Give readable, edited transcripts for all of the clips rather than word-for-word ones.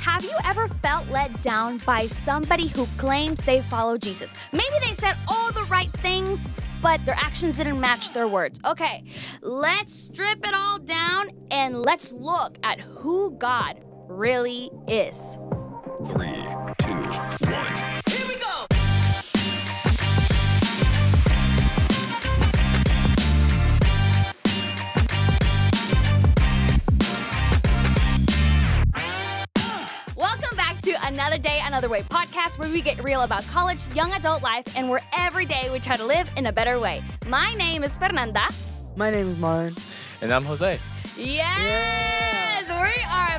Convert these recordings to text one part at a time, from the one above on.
have you ever felt let down by somebody who claims they follow Jesus? Maybe they said all the right things, but their actions didn't match their words. Okay, let's strip it all down and let's look at who God really is. 3, 2, 1. Here we go! Welcome back to Another Day, Another Way podcast, where we get real about college, young adult life, and where every day we try to live in a better way. My name is Fernanda. My name is Marlon. And I'm Jose. Yes, we are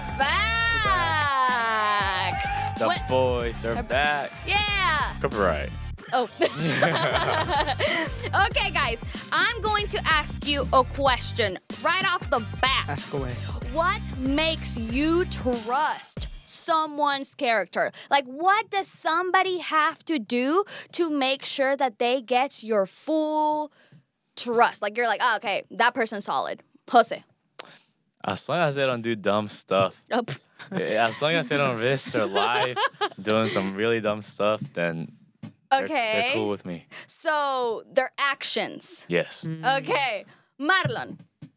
back. The boys are back. Yeah. Copyright. Oh. Okay, guys, I'm going to ask you a question right off the bat. Ask away. What makes you trust someone's character? Like, what does somebody have to do to make sure that they get your full trust? Like, you're like, oh, okay, that person's solid. Jose. As long as they don't do dumb stuff, Oh, as long as they don't risk their life doing some really dumb stuff, then they're cool with me. So, their actions. Yes. Okay. Marlon.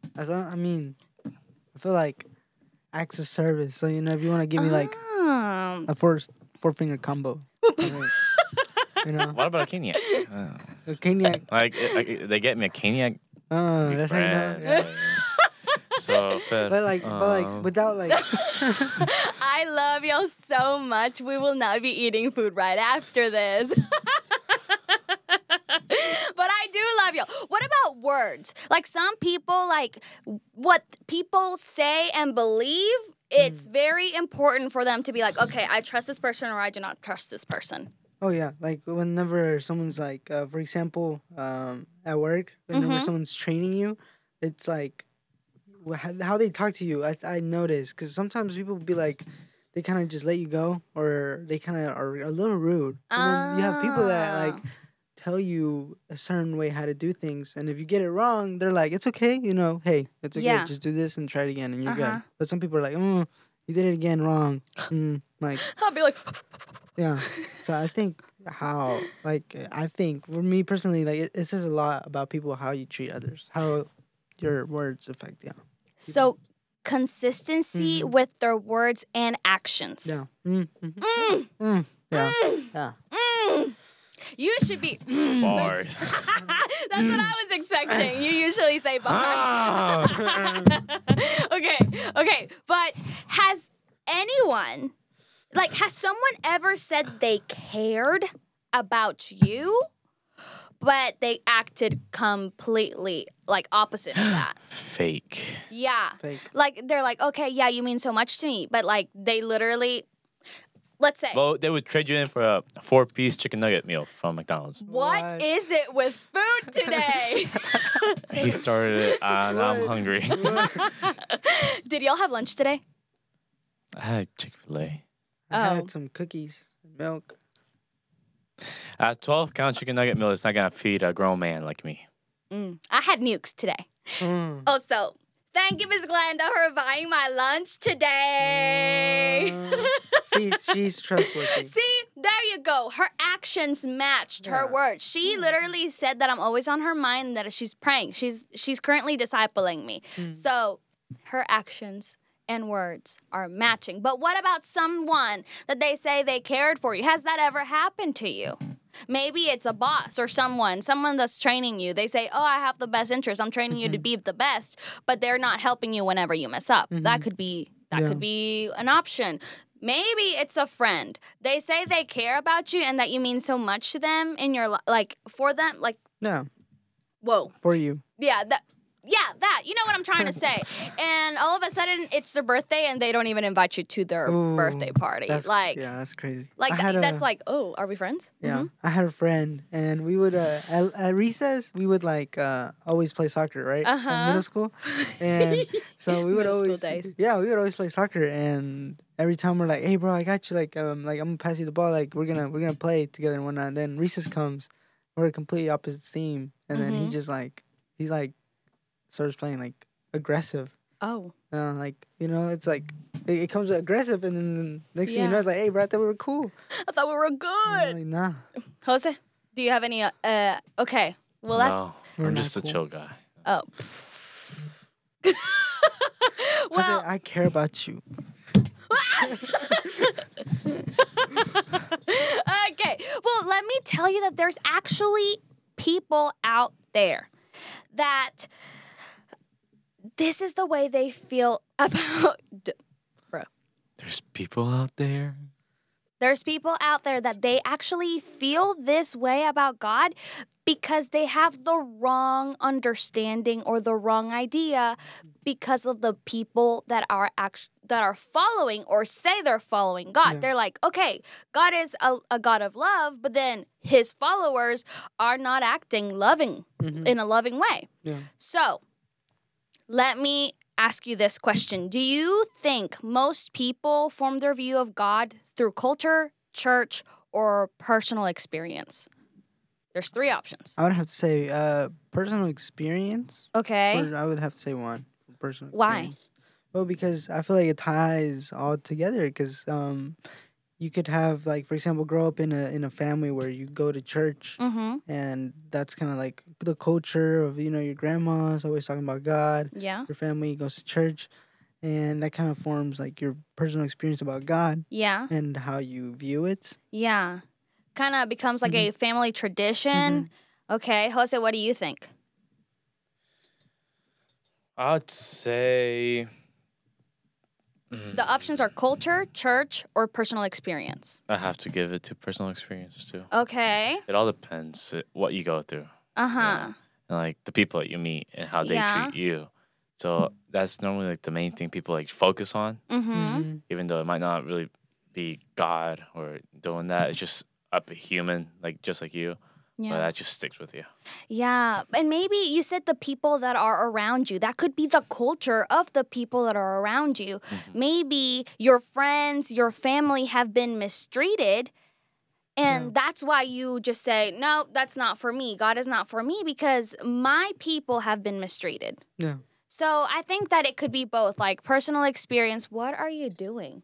I feel like acts of service. So, if you want to give me like a four-finger combo. What about a Keniac? A Keniac. Like, they get me a Keniac. That's how you know. Yeah. So, But without like. I love y'all so much. We will not be eating food right after this. But I do love y'all. What about words? Like, some people, like, what people say and believe, it's very important for them to be like, okay, I trust this person or I do not trust this person. Oh, yeah. Like, whenever someone's like, for example, at work, whenever someone's training you, it's like, how they talk to you, I notice. Because sometimes people will be like, they kind of just let you go, or they kind of are a little rude. And then you have people that, like, tell you a certain way how to do things. And if you get it wrong, they're like, it's okay, hey, it's okay. Yeah. Just do this and try it again, and you're good. But some people are like, you did it again wrong. Like, I'll be like, yeah. So I think for me personally, like, it says a lot about people, how you treat others, how your words affect them. so consistency with their words and actions. Yeah. Yeah. You should be. Bars. That's what I was expecting. You usually say bars. Okay. But has someone ever said they cared about you, but they acted completely, like, opposite of that? Fake. Yeah. Fake. Like, they're like, okay, yeah, you mean so much to me. But, like, they literally, let's say. Well, they would trade you in for a 4-piece chicken nugget meal from McDonald's. What is it with food today? He started it, and I'm hungry. Did y'all have lunch today? I had Chick-fil-A. I had some cookies and milk. A 12-count chicken nugget meal is not going to feed a grown man like me. I had nukes today. Also, thank you, Miss Glenda, for buying my lunch today. See, she's trustworthy. See, there you go. Her actions matched her words. She literally said that I'm always on her mind, that she's praying. She's currently discipling me. So her actions and words are matching. But what about someone that they say they cared for you? Has that ever happened to you? Maybe it's a boss or someone that's training you. They say, oh, I have the best interest. I'm training you to be the best, but they're not helping you whenever you mess up. That could be an option. Maybe it's a friend. They say they care about you and that you mean so much to them in your for them, like. No. Whoa. For you. Yeah, that. You know what I'm trying to say. And all of a sudden, it's their birthday, and they don't even invite you to their birthday party. Yeah, that's crazy. Like, that's like, oh, are we friends? Yeah. I had a friend, and we would, at recess, we would, like, always play soccer, right? In middle school. And so we would Middle school always. days. Yeah, we would always play soccer, and every time we're like, hey, bro, I got you. Like, I'm gonna pass you the ball. Like, we're gonna play together and whatnot. And then recess comes. We're a completely opposite team. And then he's starts playing, like, aggressive. Oh. Like, it's like, it comes aggressive, and then next thing you know, it's like, hey, bro, I thought we were cool. I thought we were And good. I'm like, nah, Jose, do you have any? Okay. Well, No, We're I'm not just a cool. chill guy. Oh. I said, Well, I care about you. okay. Well, let me tell you that there's actually people out there that this is the way they feel about. There's people out there. There's people out there that they actually feel this way about God because they have the wrong understanding or the wrong idea because of the people that are following or say they're following God. Yeah. They're like, okay, God is a God of love, but then his followers are not acting loving in a loving way. Yeah. So, let me ask you this question. Do you think most people form their view of God through culture, church, or personal experience? There's 3 options. I would have to say personal experience. Okay. I would have to say one. Personal Why? experience. Well, because I feel like it ties all together. Because you could have, like, for example, grow up in a family where you go to church, Mm-hmm. and that's kind of like the culture of, your grandma's always talking about God. Yeah. Your family goes to church, and that kind of forms like your personal experience about God Yeah. and how you view it. Yeah. Kind of becomes like a family tradition. Okay. Jose, what do you think? I'd say The options are culture, church, or personal experience. I have to give it to personal experience too. Okay. It all depends what you go through, Uh-huh. and like the people that you meet and how they Yeah. treat you. So that's normally like the main thing people like focus on, Mm-hmm. even though it might not really be God or doing that. It's just a human, like just like you. But Yeah. that just sticks with you. Yeah. And maybe you said the people that are around you. That could be the culture of the people that are around you. Maybe your friends, your family have been mistreated. And that's why you just say, no, that's not for me. God is not for me because my people have been mistreated. Yeah. So I think that it could be both, like personal experience. What are you doing?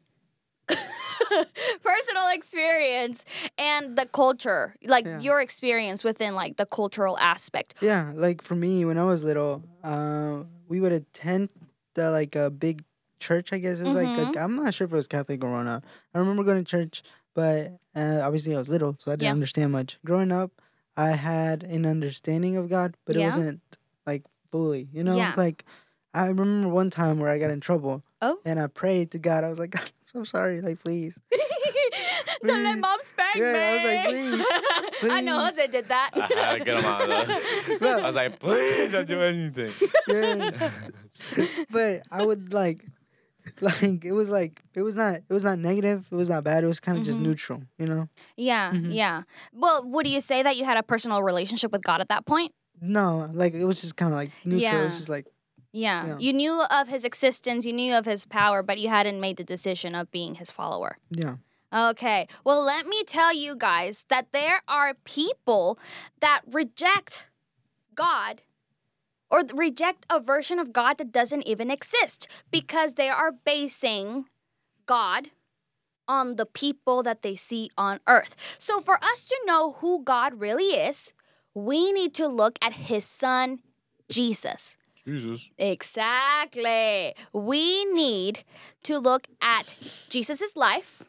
Personal experience and the culture, like your experience within like the cultural aspect. Yeah, like for me, when I was little, we would attend like a big church. I guess it was like I'm not sure if it was Catholic or not. I remember going to church, but obviously I was little, so I didn't understand much. Growing up, I had an understanding of God, but it wasn't like fully. Yeah. Like I remember one time where I got in trouble. Oh. And I prayed to God. I was like, God, I'm sorry. Like, please. Don't let Please. mom spank me. Yeah, I was like, please. I know Please. Jose did that. I had to get him out of those. Bro. I was like, please don't do anything. Yeah. But I would like it was not negative, it was not bad, it was kind of just neutral, Yeah, yeah. Well, would you say that you had a personal relationship with God at that point? No, like it was just kind of like neutral. Yeah. It's just like Yeah. Yeah. You knew of his existence, you knew of his power, but you hadn't made the decision of being his follower. yeah. Okay. Well, let me tell you guys that there are people that reject God or reject a version of God that doesn't even exist because they are basing God on the people that they see on earth. So for us to know who God really is, we need to look at his son, Jesus. Jesus. Exactly. We need to look at Jesus' life,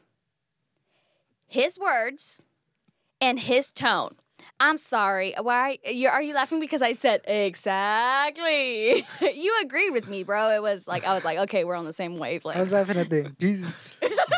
his words, and his tone. I'm sorry. Why are you laughing because I said exactly? You agreed with me, bro. It was like I was like, okay, we're on the same wavelength. I was laughing at the Jesus.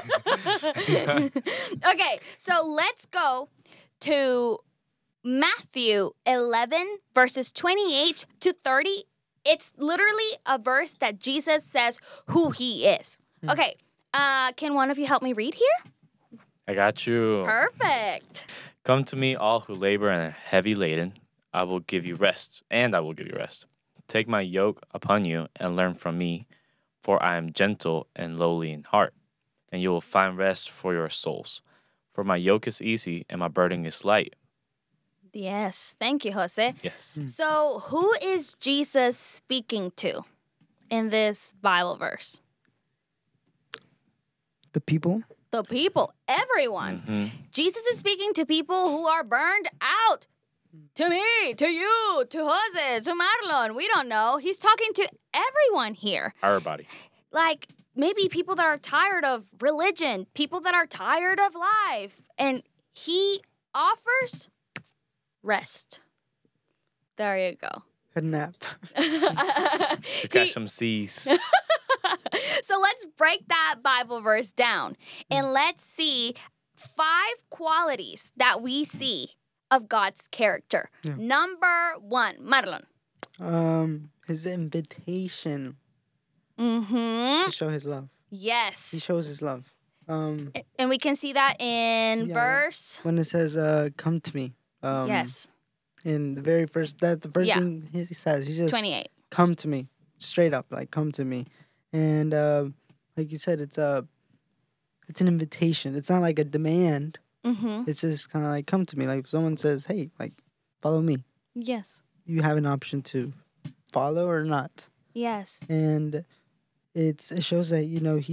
Okay, so let's go to Matthew 11 verses 28 to 30. It's literally a verse that Jesus says who he is. Okay, can one of you help me read here? I got you. Perfect. Come to me, all who labor and are heavy laden. I will give you rest, and I will give you rest. Take my yoke upon you and learn from me, for I am gentle and lowly in heart, and you will find rest for your souls. For my yoke is easy and my burden is light. Yes, thank you, Jose. Yes. So, who is Jesus speaking to in this Bible verse? The people. The people, everyone. Jesus is speaking to people who are burned out. To me, to you, to Jose, to Marlon. We don't know. He's talking to everyone here. Everybody. Like maybe people that are tired of religion, people that are tired of life. And he offers rest. There you go. A nap. To catch some seas. So let's break that Bible verse down and let's see 5 qualities that we see of God's character. Yeah. Number 1, Marlon. His invitation Mm-hmm. to show his love. He Yes. shows his love. And we can see that in Yeah. verse. When it says, "Come to me." Yes. In the very first, that's the first Yeah. thing he says. He says, 28. "Come to me," straight up, like "Come to me," and like you said, it's an invitation. It's not like a demand. Mm-hmm. It's just kind of like, "Come to me." Like if someone says, "Hey, like follow me," Yes. you have an option to follow or not, Yes. and it shows that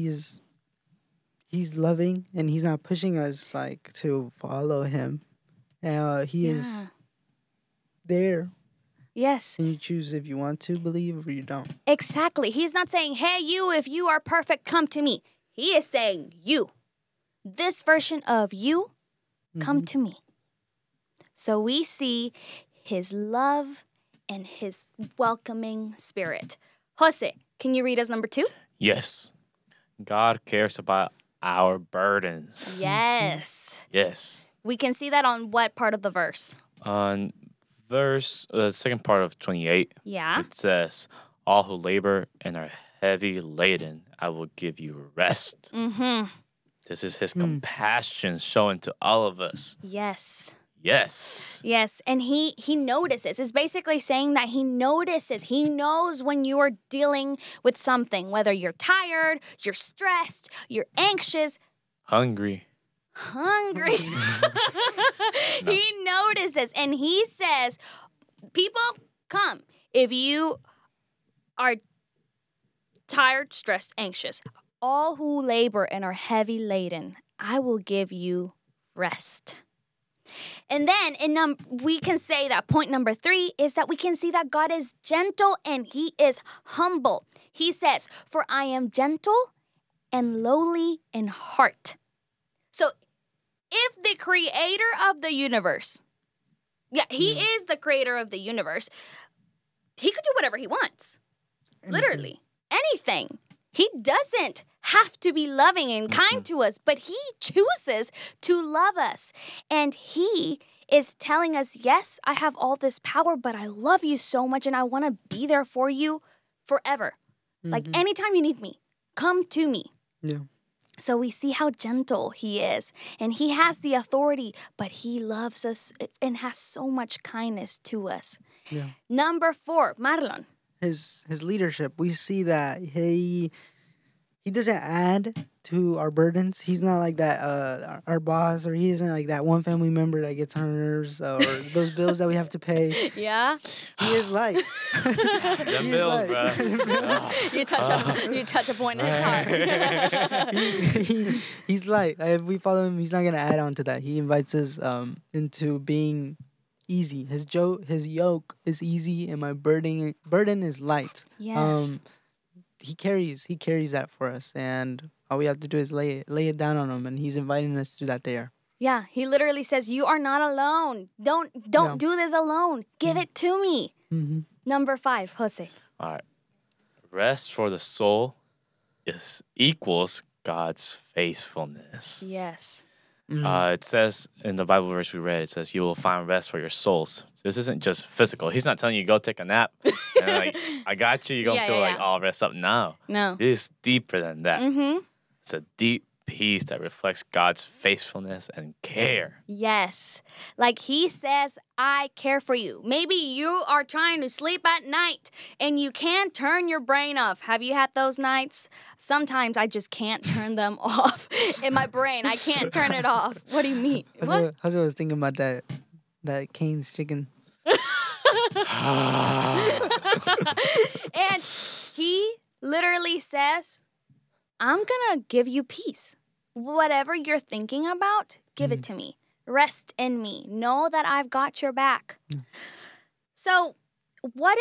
he's loving and he's not pushing us like to follow him. He is there, Yes. and you choose if you want to believe or you don't. Exactly. He's not saying, hey, you, if you are perfect, come to me. He is saying, you, this version of you, come to me. So we see his love and his welcoming spirit. Jose, can you read us number 2? Yes. God cares about our burdens. Yes. Yes. We can see that on what part of the verse? On the second part of 28, Yeah. it says, all who labor and are heavy laden, I will give you rest. Mm-hmm. This is his compassion shown to all of us. Yes. Yes. Yes, and he notices. It's basically saying that he notices. He knows when you are dealing with something, whether you're tired, you're stressed, you're anxious, Hungry. hungry. He notices and he says, people, come. If you are tired, stressed, anxious, all who labor and are heavy laden, I will give you rest. And then we can say that point number 3 is that we can see that God is gentle and he is humble. He says, for I am gentle and lowly in heart. So if the creator of the universe, he is the creator of the universe, he could do whatever he wants. Literally. Anything. He doesn't have to be loving and kind to us, but he chooses to love us. And he is telling us, yes, I have all this power, but I love you so much and I want to be there for you forever. Like anytime you need me, come to me. Yeah. So we see how gentle he is. And he has the authority, but he loves us and has so much kindness to us. Yeah. Number 4, Marlon. His leadership, we see that he doesn't add to our burdens. He's not like that our boss, or he isn't like that one family member that gets on our nerves, or those bills that we have to pay. Yeah? He is light. Them He is bills, light. bro. You touch a point in his heart. He's light. If we follow him, he's not gonna add on to that. He invites us into being easy. His yoke is easy, and my burden is light. Yes. He carries that for us, and all we have to do is lay it down on him, and he's inviting us to that there. Yeah, he literally says, you are not alone. Don't do this alone. Give it to me. Mm-hmm. Number 5, Jose. All right. Rest for the soul equals God's faithfulness. Yes. It says in the Bible verse we read, it says, you will find rest for your souls. So this isn't just physical. He's not telling you go take a nap. And like, I got you. You're going to feel like, oh, rest up. No. No. This is deeper than that. Mm-hmm. It's a deep peace that reflects God's faithfulness and care. Yes. Like he says, I care for you. Maybe you are trying to sleep at night and you can't turn your brain off. Have you had those nights? Sometimes I just can't turn them off in my brain. I can't turn it off. What do you mean? What? I was thinking about that Cane's chicken. And he literally says, I'm going to give you peace. whatever you're thinking about, give it to me. Rest in me. Know that I've got your back. So what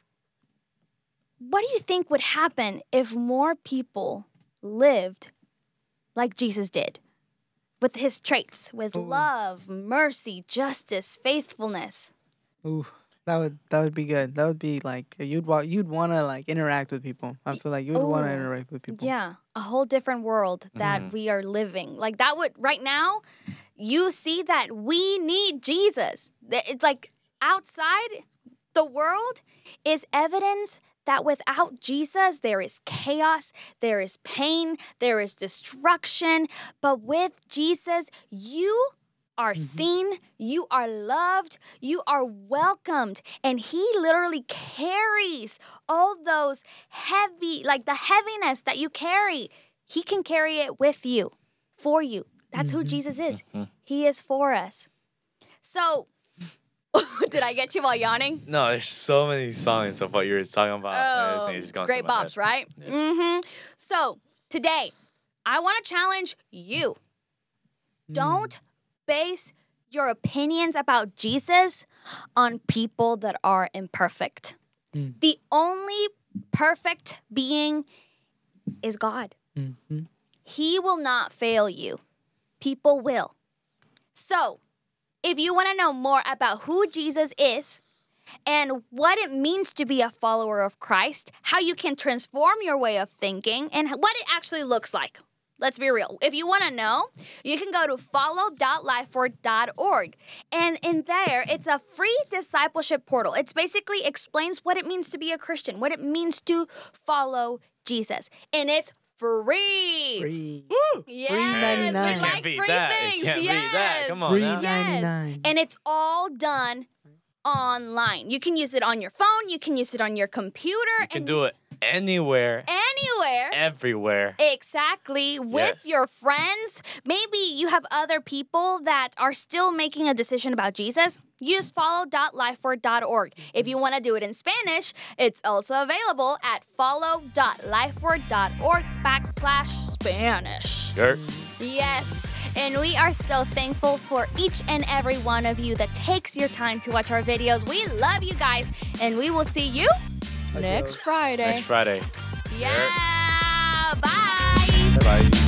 do you think would happen if more people lived like Jesus did? With his traits, with love, mercy, justice, faithfulness. Ooh, that would be good. That would be like you'd want to like interact with people. I feel like you would want to interact with people. Yeah, a whole different world that we are living. Like that would right now, you see that we need Jesus. It's like outside the world is evidence that without Jesus, there is chaos, there is pain, there is destruction. But with Jesus, you are seen, you are loved, you are welcomed. And he literally carries all those heavy, like the heaviness that you carry. He can carry it with you, for you. That's who Jesus is. He is for us. So, did I get you while yawning? No, there's so many songs of what you were talking about. And everything is going Great through my bops, head. right? Yes. So, today, I want to challenge you. Don't base your opinions about Jesus on people that are imperfect. The only perfect being is God. He will not fail you. People will. So, if you want to know more about who Jesus is and what it means to be a follower of Christ, how you can transform your way of thinking, and what it actually looks like. Let's be real. If you want to know, you can go to follow.lifeword.org. And in there, it's a free discipleship portal. It basically explains what it means to be a Christian, what it means to follow Jesus. And it's free. Free. Yes, $3.99. we Can't like beat free that. things. Can't beat that. Come on Free now. Yes. $3.99. And it's all done online. You can use it on your phone. You can use it on your computer. You can do it anywhere, anywhere. everywhere. Exactly. With Yes. your friends. Maybe you have other people that are still making a decision about Jesus. Use follow.lifeword.org. If you want to do it in Spanish, it's also available at follow.lifeword.org/Spanish. Sure. Yes, and we are so thankful for each and every one of you that takes your time to watch our videos. We love you guys, and we will see you next Friday. Next Friday. Yeah, bye. Bye-bye.